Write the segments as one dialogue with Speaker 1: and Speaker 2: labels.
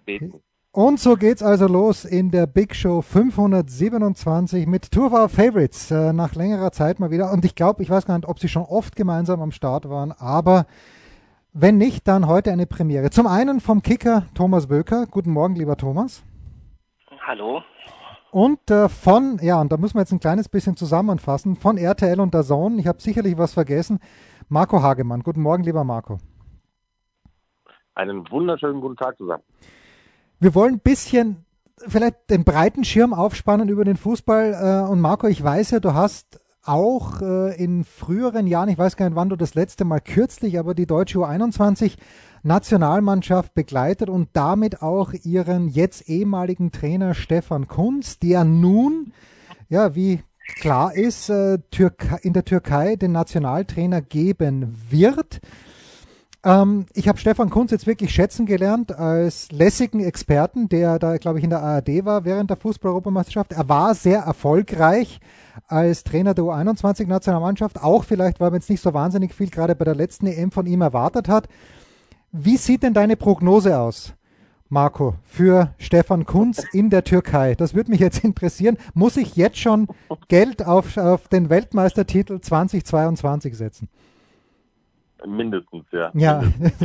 Speaker 1: beten.
Speaker 2: Und so geht's also los in der Big Show 527 mit Two of Our Favorites nach längerer Zeit mal wieder. Und ich glaube, ich weiß gar nicht, ob sie schon oft gemeinsam am Start waren, aber wenn nicht, dann heute eine Premiere. Zum einen vom Kicker Thomas Böker. Guten Morgen, lieber Thomas.
Speaker 3: Hallo.
Speaker 2: Und und da müssen wir jetzt ein kleines bisschen zusammenfassen, von RTL und DAZN, ich habe sicherlich was vergessen, Marco Hagemann. Guten Morgen, lieber Marco.
Speaker 1: Einen wunderschönen guten Tag zusammen.
Speaker 2: Wir wollen ein bisschen vielleicht den breiten Schirm aufspannen über den Fußball. Und Marco, ich weiß ja, du hast auch in früheren Jahren, ich weiß gar nicht, wann du das letzte Mal kürzlich, aber die deutsche U21 Nationalmannschaft begleitet und damit auch ihren jetzt ehemaligen Trainer Stefan Kuntz, der nun, ja, wie klar ist, in der Türkei den Nationaltrainer geben wird. Ich habe Stefan Kuntz jetzt wirklich schätzen gelernt als lässigen Experten, der da, glaube ich, in der ARD war während der Fußball-Europameisterschaft. Er war sehr erfolgreich als Trainer der U21-Nationalmannschaft, auch vielleicht, weil man jetzt nicht so wahnsinnig viel gerade bei der letzten EM von ihm erwartet hat. Wie sieht denn deine Prognose aus, Marco, für Stefan Kuntz in der Türkei? Das würde mich jetzt interessieren. Muss ich jetzt schon Geld auf den Weltmeistertitel 2022 setzen?
Speaker 1: Mindestens, ja.
Speaker 2: Ja.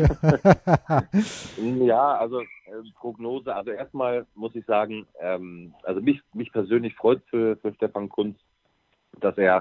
Speaker 1: Ja, also Prognose, also erstmal muss ich sagen, also mich persönlich freut für Stefan Kuntz, dass er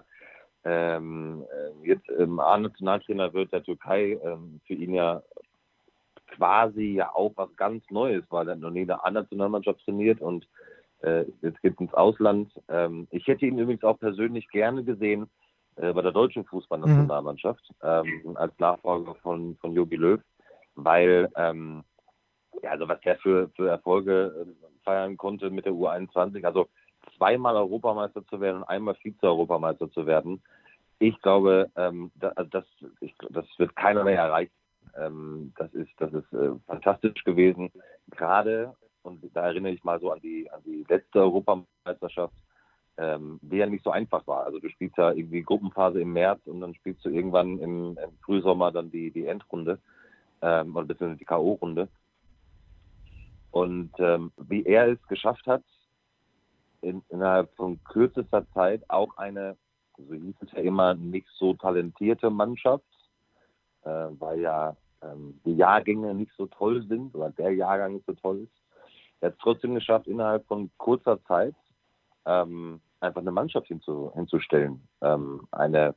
Speaker 1: jetzt A-Nationaltrainer wird der Türkei, für ihn ja quasi ja auch was ganz Neues, weil er noch nie eine A-Nationalmannschaft trainiert und jetzt geht ins Ausland. Ich hätte ihn übrigens auch persönlich gerne gesehen bei der deutschen Fußballnationalmannschaft als Nachfolger von Jogi Löw, weil also was der für Erfolge feiern konnte mit der U21, also zweimal Europameister zu werden und einmal Vize-Europameister zu werden, ich glaube, das wird keiner mehr erreichen. Das ist fantastisch gewesen, gerade, und da erinnere ich mal so an die letzte Europameisterschaft, die ja nicht so einfach war. Also du spielst ja irgendwie Gruppenphase im März und dann spielst du irgendwann im Frühsommer dann die Endrunde oder beziehungsweise die K.O.-Runde. Und wie er es geschafft hat, innerhalb von kürzester Zeit auch eine, so hieß es ja immer, nicht so talentierte Mannschaft, weil ja die Jahrgänge nicht so toll sind oder der Jahrgang nicht so toll ist. Er hat es trotzdem geschafft, innerhalb von kurzer Zeit einfach eine Mannschaft hinzustellen. Eine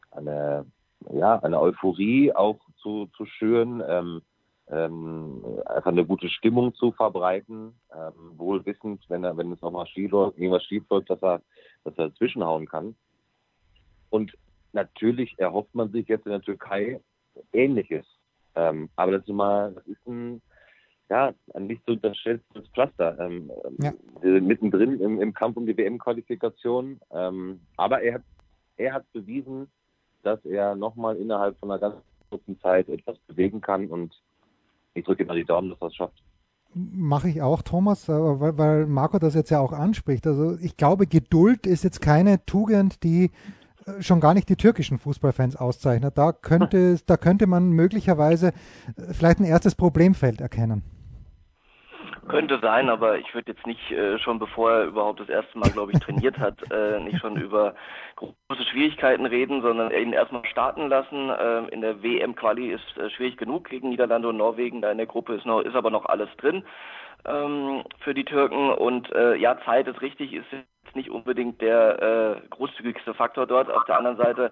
Speaker 1: Euphorie auch zu schüren, einfach eine gute Stimmung zu verbreiten, wohl wissend, wenn es nochmal irgendwas schief läuft, dass er dazwischenhauen kann. Und natürlich erhofft man sich jetzt in der Türkei Ähnliches. Aber das ist ein nicht zu unterschätzendes Pflaster. Wir sind mittendrin im Kampf um die WM-Qualifikation. Aber er hat bewiesen, dass er nochmal innerhalb von einer ganz kurzen Zeit etwas bewegen kann. Und ich drücke mal die Daumen, dass er es schafft.
Speaker 2: Mache ich auch, Thomas, weil Marco das jetzt ja auch anspricht. Also ich glaube, Geduld ist jetzt keine Tugend, die schon gar nicht die türkischen Fußballfans auszeichnet. Da könnte man möglicherweise vielleicht ein erstes Problemfeld erkennen.
Speaker 3: Könnte sein, aber ich würde jetzt nicht schon bevor er überhaupt das erste Mal, glaube ich, trainiert hat, nicht schon über große Schwierigkeiten reden, sondern ihn erstmal starten lassen. In der WM-Quali ist schwierig genug gegen Niederlande und Norwegen. Da in der Gruppe ist aber noch alles drin für die Türken. Und Zeit ist richtig, ist jetzt nicht unbedingt der großzügigste Faktor dort. Auf der anderen Seite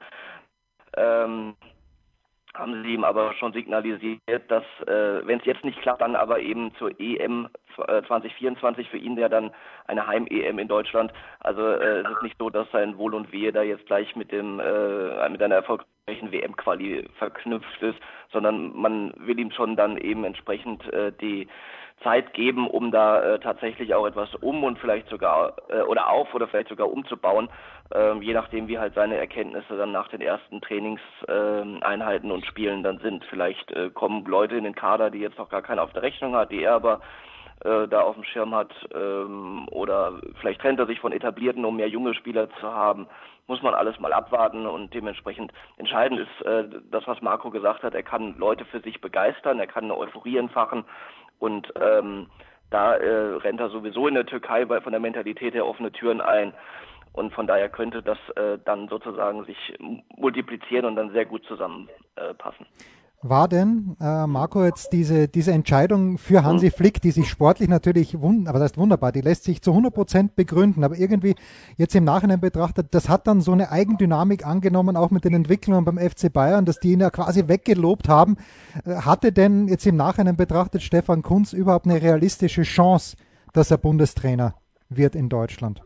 Speaker 3: haben sie ihm aber schon signalisiert, dass, wenn es jetzt nicht klappt, dann aber eben zur EM 2024 für ihn ja dann eine Heim-EM in Deutschland. Also es ist nicht so, dass sein Wohl und Wehe da jetzt gleich mit einer erfolgreichen WM-Quali verknüpft ist, sondern man will ihm schon dann eben entsprechend die Zeit geben, um da tatsächlich auch etwas und vielleicht sogar oder vielleicht sogar umzubauen, je nachdem wie halt seine Erkenntnisse dann nach den ersten Trainingseinheiten und Spielen dann sind. Vielleicht kommen Leute in den Kader, die jetzt noch gar keiner auf der Rechnung hat, die er aber da auf dem Schirm hat, oder vielleicht trennt er sich von Etablierten, um mehr junge Spieler zu haben. Muss man alles mal abwarten, und dementsprechend entscheidend ist das, was Marco gesagt hat. Er kann Leute für sich begeistern, er kann eine Euphorie entfachen, und Da rennt er sowieso in der Türkei von der Mentalität her offene Türen ein. Und von daher könnte das dann sozusagen sich multiplizieren und dann sehr gut zusammenpassen.
Speaker 2: War denn, Marco, jetzt diese Entscheidung für Hansi Flick, die sich sportlich natürlich, aber das heißt wunderbar, die lässt sich zu 100% begründen, aber irgendwie jetzt im Nachhinein betrachtet, das hat dann so eine Eigendynamik angenommen, auch mit den Entwicklungen beim FC Bayern, dass die ihn ja quasi weggelobt haben. Hatte denn jetzt im Nachhinein betrachtet Stefan Kuntz überhaupt eine realistische Chance, dass er Bundestrainer wird in Deutschland?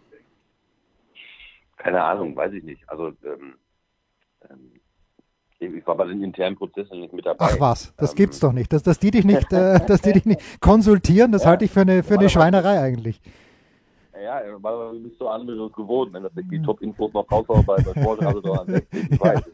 Speaker 1: Keine Ahnung, weiß ich nicht. Also ich war bei den internen Prozessen nicht mit dabei.
Speaker 2: Ach was, das gibt's doch nicht. Dass die dich nicht, dass die dich nicht konsultieren, das halte ich für eine Schweinerei eigentlich.
Speaker 1: Ja, weil du bist so anderes gewohnt, wenn das die Top-Infos noch raushauen bei Sportradio oder an 60, ich weiß.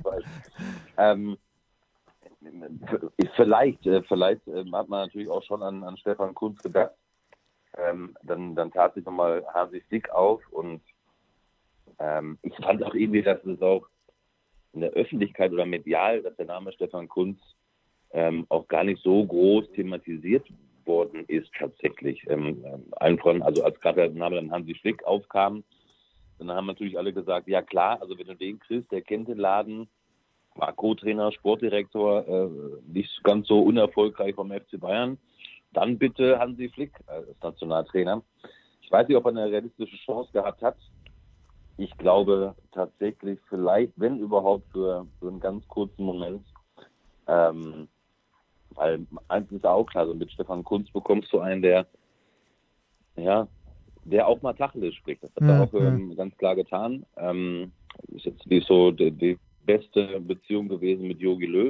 Speaker 1: Vielleicht hat man natürlich auch schon an Stefan Kuntz gedacht. Dann tat sich nochmal Hansi Flick auf und ich fand auch irgendwie, dass es auch in der Öffentlichkeit oder medial, dass der Name Stefan Kuntz auch gar nicht so groß thematisiert worden ist tatsächlich. Also als gerade der Name dann Hansi Flick aufkam, dann haben natürlich alle gesagt, ja klar, also wenn du den kriegst, der kennt den Laden, war Co-Trainer, Sportdirektor, nicht ganz so unerfolgreich vom FC Bayern, dann bitte Hansi Flick als Nationaltrainer. Ich weiß nicht, ob er eine realistische Chance gehabt hat. Ich glaube tatsächlich vielleicht, wenn überhaupt, für einen ganz kurzen Moment, weil eins ist ja auch klar, also mit Stefan Kuntz bekommst du einen, der auch mal Tacheles spricht. Das hat er auch ganz klar getan. Ist jetzt nicht so die beste Beziehung gewesen mit Jogi Löw.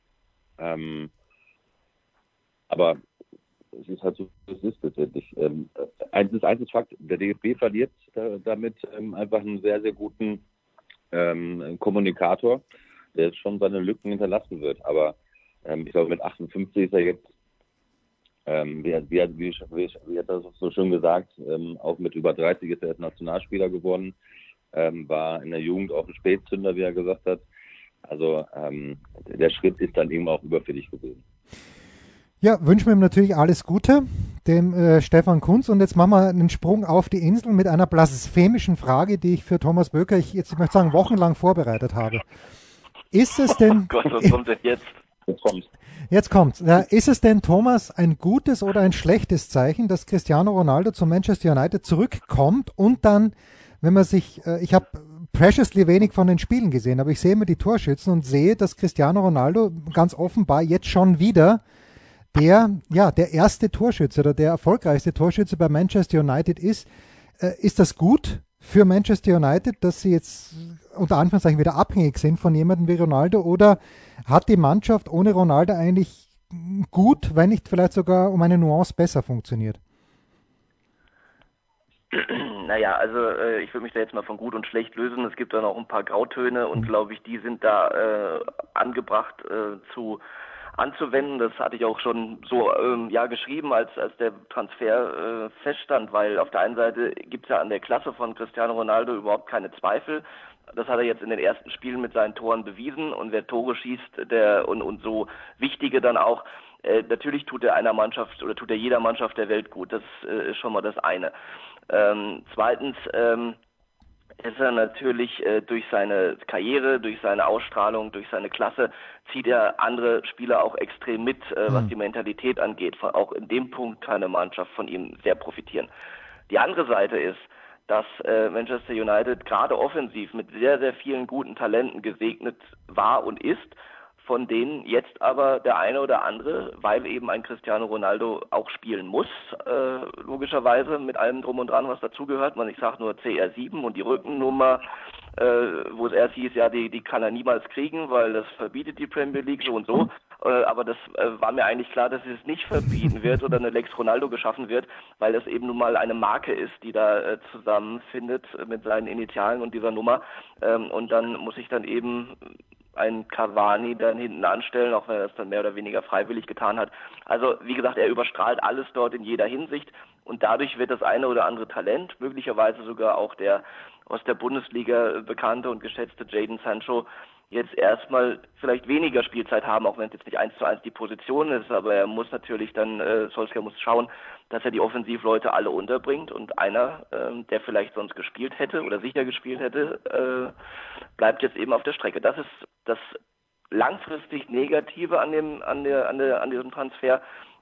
Speaker 1: Aber es ist halt so, es ist letztendlich. Eins ist Fakt, der DFB verliert damit einfach einen sehr, sehr guten Kommunikator, der jetzt schon seine Lücken hinterlassen wird. Aber ich glaube, mit 58 ist er jetzt, wie hat er so schön gesagt, auch mit über 30 ist er jetzt Nationalspieler geworden, war in der Jugend auch ein Spätzünder, wie er gesagt hat. Also der Schritt ist dann eben auch überfällig gewesen.
Speaker 2: Ja, wünschen wir ihm natürlich alles Gute, dem Stefan Kuntz. Und jetzt machen wir einen Sprung auf die Insel mit einer blasphemischen Frage, die ich für Thomas Böker, ich möchte sagen, wochenlang vorbereitet habe. Ist es denn...
Speaker 3: Oh Gott, was kommt denn jetzt?
Speaker 2: Jetzt kommt's. Ja, ist es denn, Thomas, ein gutes oder ein schlechtes Zeichen, dass Cristiano Ronaldo zu Manchester United zurückkommt und dann, wenn man sich, ich habe preciously wenig von den Spielen gesehen, aber ich sehe immer die Torschützen und sehe, dass Cristiano Ronaldo ganz offenbar jetzt schon wieder der erste Torschütze oder der erfolgreichste Torschütze bei Manchester United ist. Ist das gut für Manchester United, dass sie jetzt unter Anführungszeichen wieder abhängig sind von jemandem wie Ronaldo, oder hat die Mannschaft ohne Ronaldo eigentlich gut, wenn nicht vielleicht sogar um eine Nuance besser funktioniert?
Speaker 3: Naja, also ich würde mich da jetzt mal von gut und schlecht lösen. Es gibt da noch ein paar Grautöne und glaube ich, die sind da angebracht anzuwenden. Das hatte ich auch schon so geschrieben, als der Transfer feststand, weil auf der einen Seite gibt es ja an der Klasse von Cristiano Ronaldo überhaupt keine Zweifel. Das hat er jetzt in den ersten Spielen mit seinen Toren bewiesen, und wer Tore schießt, und so wichtige dann auch, natürlich tut er einer Mannschaft oder tut er jeder Mannschaft der Welt gut. Das ist schon mal das eine. Zweitens ist er natürlich durch seine Karriere, durch seine Ausstrahlung, durch seine Klasse, zieht er andere Spieler auch extrem mit, was die Mentalität angeht. Auch in dem Punkt kann eine Mannschaft von ihm sehr profitieren. Die andere Seite ist, dass Manchester United gerade offensiv mit sehr, sehr vielen guten Talenten gesegnet war und ist, von denen jetzt aber der eine oder andere, weil eben ein Cristiano Ronaldo auch spielen muss, logischerweise mit allem drum und dran, was dazugehört. Ich sage nur CR7 und die Rückennummer, wo es erst hieß, ja, die kann er niemals kriegen, weil das verbietet die Premier League so und so. Aber das war mir eigentlich klar, dass es nicht verbieten wird oder eine Lex Ronaldo geschaffen wird, weil das eben nun mal eine Marke ist, die da zusammenfindet mit seinen Initialen und dieser Nummer. Und dann muss ich dann eben ein Cavani dann hinten anstellen, auch wenn er das dann mehr oder weniger freiwillig getan hat. Also wie gesagt, er überstrahlt alles dort in jeder Hinsicht, und dadurch wird das eine oder andere Talent, möglicherweise sogar auch der aus der Bundesliga bekannte und geschätzte Jadon Sancho, jetzt erstmal vielleicht weniger Spielzeit haben, auch wenn es jetzt nicht 1:1 die Position ist, aber er muss natürlich dann, Solskjaer muss schauen, dass er die Offensivleute alle unterbringt und einer, der vielleicht sonst gespielt hätte oder sicher gespielt hätte, bleibt jetzt eben auf der Strecke. Das ist das langfristig Negative an diesem Transfer.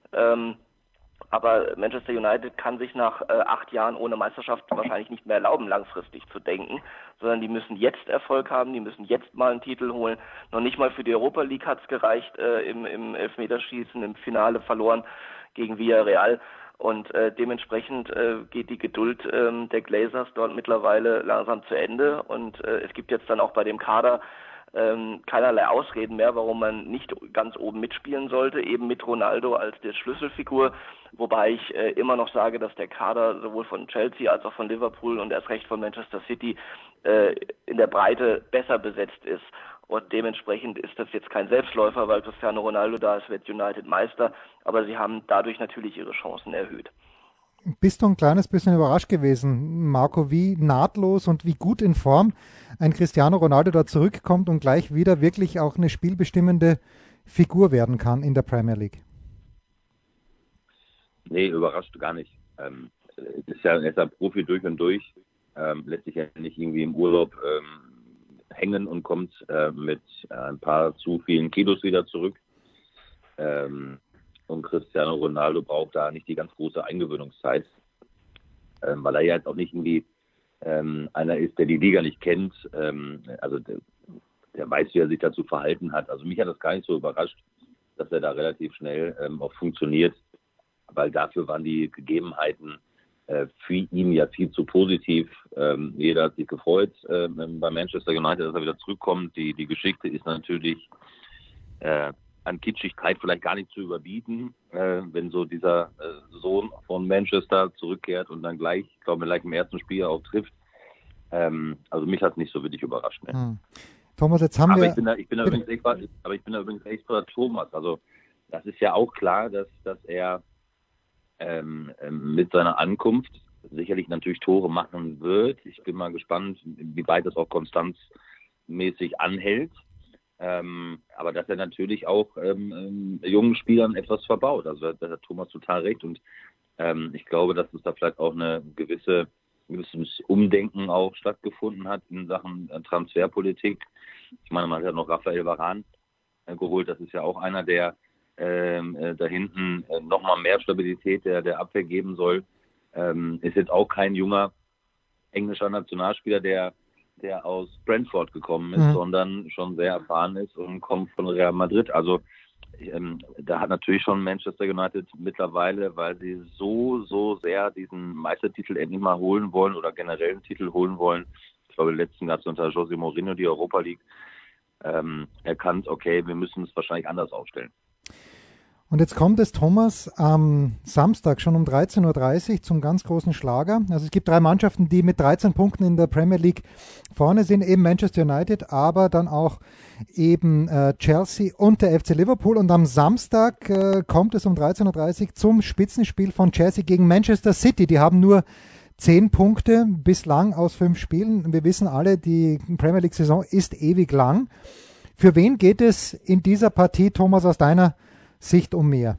Speaker 3: Aber Manchester United kann sich nach 8 Jahren ohne Meisterschaft wahrscheinlich nicht mehr erlauben, langfristig zu denken, sondern die müssen jetzt Erfolg haben, die müssen jetzt mal einen Titel holen. Noch nicht mal für die Europa League hat es gereicht, im Elfmeterschießen, im Finale verloren gegen Villarreal. Und dementsprechend geht die Geduld der Glazers dort mittlerweile langsam zu Ende. Und es gibt jetzt dann auch bei dem Kader keinerlei Ausreden mehr, warum man nicht ganz oben mitspielen sollte, eben mit Ronaldo als der Schlüsselfigur, wobei ich immer noch sage, dass der Kader sowohl von Chelsea als auch von Liverpool und erst recht von Manchester City in der Breite besser besetzt ist. Und dementsprechend ist das jetzt kein Selbstläufer, weil Cristiano Ronaldo da ist, wird United Meister, aber sie haben dadurch natürlich ihre Chancen erhöht.
Speaker 2: Bist du ein kleines bisschen überrascht gewesen, Marco, wie nahtlos und wie gut in Form ein Cristiano Ronaldo da zurückkommt und gleich wieder wirklich auch eine spielbestimmende Figur werden kann in der Premier League?
Speaker 1: Nee, überrascht gar nicht. Er ist ja Profi durch und durch, lässt sich ja nicht irgendwie im Urlaub hängen und kommt mit ein paar zu vielen Kilos wieder zurück. Und Cristiano Ronaldo braucht da nicht die ganz große Eingewöhnungszeit, weil er ja jetzt auch nicht irgendwie einer ist, der die Liga nicht kennt. Also der weiß, wie er sich dazu verhalten hat. Also mich hat das gar nicht so überrascht, dass er da relativ schnell auch funktioniert, weil dafür waren die Gegebenheiten für ihn ja viel zu positiv. Jeder hat sich gefreut bei Manchester United, dass er wieder zurückkommt. Die Geschichte ist natürlich an Kitschigkeit vielleicht gar nicht zu überbieten, wenn so dieser Sohn von Manchester zurückkehrt und dann gleich, ich glaube, gleich im ersten Spiel auch trifft. Also mich hat es nicht so wirklich überrascht. Ne?
Speaker 2: Thomas, jetzt haben wir...
Speaker 1: Ich bin da übrigens echt bei Thomas. Also das ist ja auch klar, dass er mit seiner Ankunft sicherlich natürlich Tore machen wird. Ich bin mal gespannt, wie weit das auch konstanzmäßig anhält. Aber dass er natürlich auch jungen Spielern etwas verbaut. Also da hat Thomas total recht. Und ich glaube, dass es da vielleicht auch ein gewisses Umdenken auch stattgefunden hat in Sachen Transferpolitik. Ich meine, man hat ja noch Raphael Varane geholt. Das ist ja auch einer, der da hinten nochmal mehr Stabilität der Abwehr geben soll. Ist jetzt auch kein junger englischer Nationalspieler, der aus Brentford gekommen ist, sondern schon sehr erfahren ist und kommt von Real Madrid. Also da hat natürlich schon Manchester United mittlerweile, weil sie so sehr diesen Meistertitel endlich mal holen wollen oder generell einen Titel holen wollen. Ich glaube, letzten gab es unter José Mourinho die Europa League. Erkannt, okay, wir müssen es wahrscheinlich anders aufstellen.
Speaker 2: Und jetzt kommt es, Thomas, am Samstag schon um 13:30 Uhr zum ganz großen Schlager. Also es gibt 3 Mannschaften, die mit 13 Punkten in der Premier League vorne sind, eben Manchester United, aber dann auch eben Chelsea und der FC Liverpool. Und am Samstag kommt es um 13:30 Uhr zum Spitzenspiel von Chelsea gegen Manchester City. Die haben nur 10 Punkte bislang aus 5 Spielen. Wir wissen alle, die Premier League-Saison ist ewig lang. Für wen geht es in dieser Partie, Thomas, aus deiner Sicht um mehr?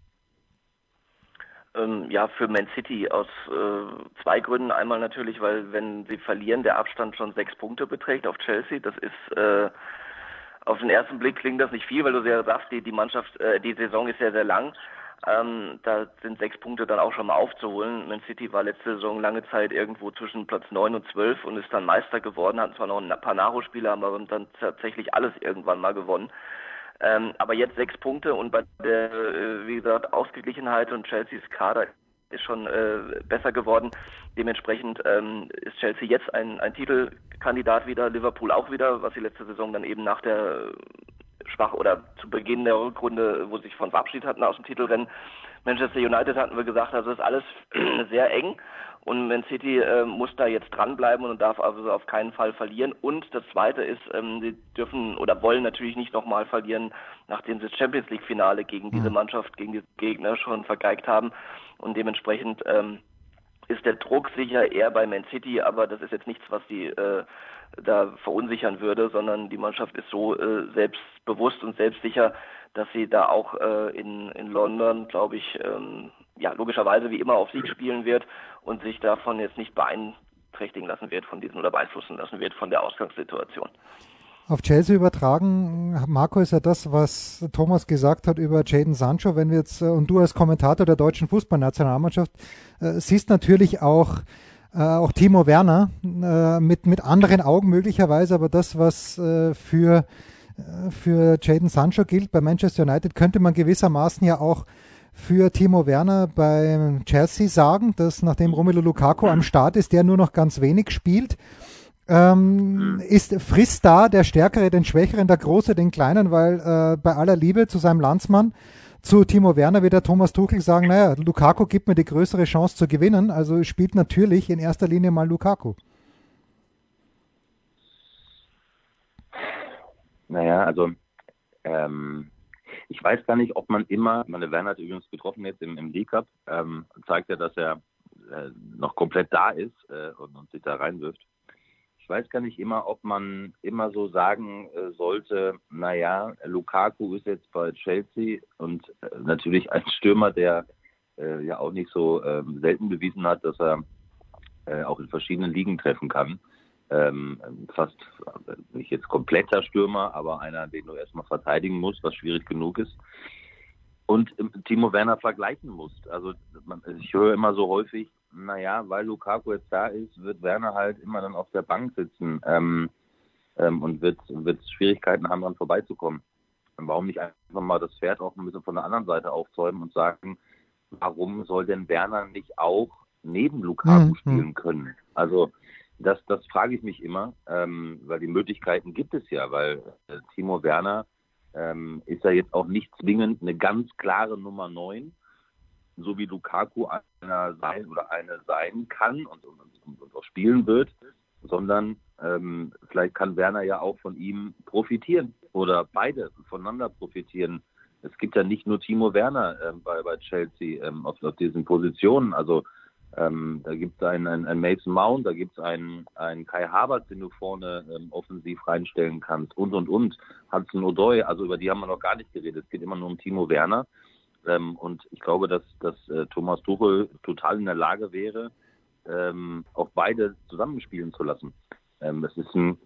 Speaker 3: Ja, für Man City aus 2 Gründen. Einmal natürlich, weil wenn sie verlieren, der Abstand schon 6 Punkte beträgt auf Chelsea. Das ist auf den ersten Blick klingt das nicht viel, weil du sehr sagst, die Mannschaft, die Saison ist sehr, sehr lang. Da sind 6 Punkte dann auch schon mal aufzuholen. Man City war letzte Saison lange Zeit irgendwo zwischen Platz 9 und 12 und ist dann Meister geworden, hatten zwar noch ein paar Nachholspiele, aber dann tatsächlich alles irgendwann mal gewonnen. Aber jetzt 6 Punkte und bei der, wie gesagt, Ausgeglichenheit und Chelseas Kader ist schon besser geworden. Dementsprechend ist Chelsea jetzt ein Titelkandidat wieder, Liverpool auch wieder, was sie letzte Saison dann eben nach der oder zu Beginn der Rückrunde, wo sie sich von verabschiedet hatten aus dem Titelrennen. Manchester United hatten wir gesagt, also ist alles sehr eng und Man City muss da jetzt dranbleiben und darf also auf keinen Fall verlieren. Und das Zweite ist, sie dürfen oder wollen natürlich nicht nochmal verlieren, nachdem sie das Champions League Finale gegen diese Mannschaft, gegen diese Gegner schon vergeigt haben und dementsprechend ist der Druck sicher eher bei Man City, aber das ist jetzt nichts, was die da verunsichern würde, sondern die Mannschaft ist so selbstbewusst und selbstsicher, dass sie da auch in London, glaube ich, logischerweise wie immer auf Sieg spielen wird und sich davon jetzt nicht beeinträchtigen lassen wird von diesem oder beeinflussen lassen wird von der Ausgangssituation.
Speaker 2: Auf Chelsea übertragen, Marco, ist ja das, was Thomas gesagt hat über Jadon Sancho. Wenn wir jetzt, und du als Kommentator der deutschen Fußballnationalmannschaft, siehst natürlich auch Timo Werner mit anderen Augen möglicherweise, aber das, was für Jadon Sancho gilt bei Manchester United, könnte man gewissermaßen ja auch für Timo Werner bei Chelsea sagen, dass nachdem Romelu Lukaku am Start ist, der nur noch ganz wenig spielt. Frisst da der Stärkere den Schwächeren, der Große den Kleinen, weil bei aller Liebe zu seinem Landsmann, zu Timo Werner, wird der Thomas Tuchel sagen, naja, Lukaku gibt mir die größere Chance zu gewinnen, also spielt natürlich in erster Linie mal Lukaku.
Speaker 1: Naja, also ich weiß gar nicht, ob man immer, Werner hat übrigens getroffen jetzt im League Cup, zeigt ja, dass er noch komplett da ist und sich da reinwirft. Ich weiß gar nicht immer, ob man immer so sagen sollte, naja, Lukaku ist jetzt bei Chelsea und natürlich ein Stürmer, der ja auch nicht so selten bewiesen hat, dass er auch in verschiedenen Ligen treffen kann. Fast nicht jetzt kompletter Stürmer, aber einer, den du erstmal verteidigen musst, was schwierig genug ist. Und Timo Werner vergleichen musst. Also ich höre immer so häufig, naja, weil Lukaku jetzt da ist, wird Werner halt immer dann auf der Bank sitzen und wird Schwierigkeiten haben, dran vorbeizukommen. Und warum nicht einfach mal das Pferd auch ein bisschen von der anderen Seite aufzäumen und sagen, warum soll denn Werner nicht auch neben Lukaku spielen können? Also das frage ich mich immer, weil die Möglichkeiten gibt es ja, weil Timo Werner ist ja jetzt auch nicht zwingend eine ganz klare Nummer 9, so wie Lukaku eine sein kann und auch spielen wird, sondern vielleicht kann Werner ja auch von ihm profitieren oder beide voneinander profitieren. Es gibt ja nicht nur Timo Werner bei Chelsea auf diesen Positionen, also da gibt es einen Mason Mount, da gibt es einen Kai Havertz, den du vorne offensiv reinstellen kannst und. Hudson-Odoi, also über die haben wir noch gar nicht geredet. Es geht immer nur um Timo Werner. Und ich glaube, dass Thomas Tuchel total in der Lage wäre, auch beide zusammenspielen zu lassen. Es ist ein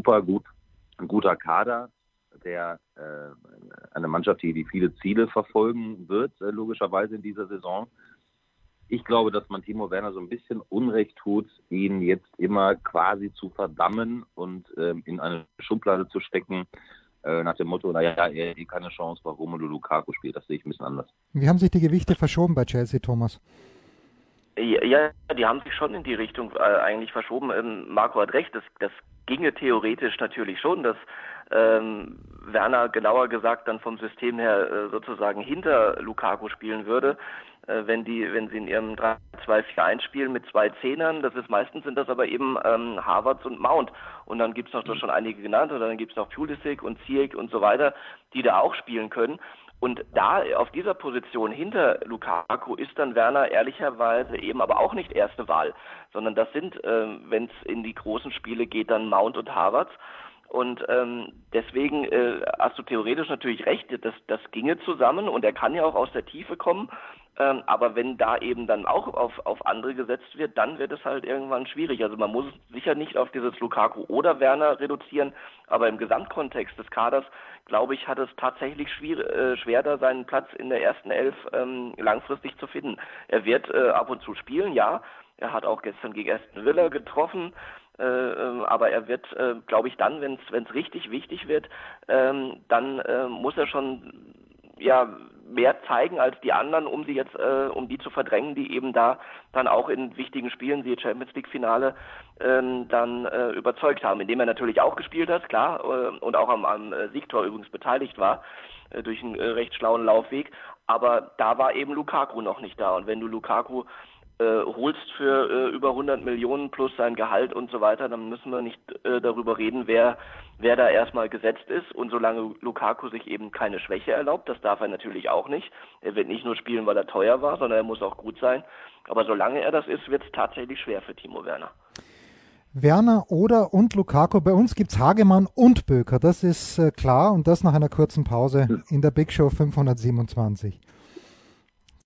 Speaker 1: guter Kader, der eine Mannschaft, die viele Ziele verfolgen wird, logischerweise in dieser Saison. Ich glaube, dass man Timo Werner so ein bisschen Unrecht tut, ihn jetzt immer quasi zu verdammen und in eine Schublade zu stecken, nach dem Motto, naja, er hat keine Chance, weil Romelu Lukaku spielt. Das sehe ich ein bisschen anders.
Speaker 2: Wie haben sich die Gewichte verschoben bei Chelsea, Thomas?
Speaker 3: Ja, die haben sich schon in die Richtung eigentlich verschoben. Marco hat recht, das ginge theoretisch natürlich schon, dass Werner genauer gesagt dann vom System her sozusagen hinter Lukaku spielen würde, wenn sie in ihrem 3-2-4-1 spielen mit 2 Zehnern. Meistens sind das aber eben Havertz und Mount. Und dann gibt's noch schon einige genannt, oder dann gibt's noch Pulisic und Ziyech und so weiter, die da auch spielen können. Und da auf dieser Position hinter Lukaku ist dann Werner ehrlicherweise eben aber auch nicht erste Wahl, sondern das sind, wenn es in die großen Spiele geht, dann Mount und Havertz. Und deswegen hast du theoretisch natürlich recht, das ginge zusammen und er kann ja auch aus der Tiefe kommen. Aber wenn da eben dann auch auf andere gesetzt wird, dann wird es halt irgendwann schwierig. Also man muss sicher nicht auf dieses Lukaku oder Werner reduzieren, aber im Gesamtkontext des Kaders, glaube ich, hat es tatsächlich schwer, da seinen Platz in der ersten Elf langfristig zu finden. Er wird ab und zu spielen, ja. Er hat auch gestern gegen Aston Villa getroffen. Aber er wird, glaube ich, dann, wenn es richtig wichtig wird, dann muss er schon mehr zeigen als die anderen, um die zu verdrängen, die eben da dann auch in wichtigen Spielen, wie Champions League Finale, dann überzeugt haben, indem er natürlich auch gespielt hat, klar, und auch am Siegtor übrigens beteiligt war, durch einen recht schlauen Laufweg, aber da war eben Lukaku noch nicht da, und wenn du Lukaku holst für über 100 Millionen plus sein Gehalt und so weiter, dann müssen wir nicht darüber reden, wer da erstmal gesetzt ist. Und solange Lukaku sich eben keine Schwäche erlaubt, das darf er natürlich auch nicht. Er wird nicht nur spielen, weil er teuer war, sondern er muss auch gut sein. Aber solange er das ist, wird es tatsächlich schwer für Timo Werner.
Speaker 2: Werner, Oder und Lukaku. Bei uns gibt's Hagemann und Böker, das ist klar, und das nach einer kurzen Pause in der Big Show 527.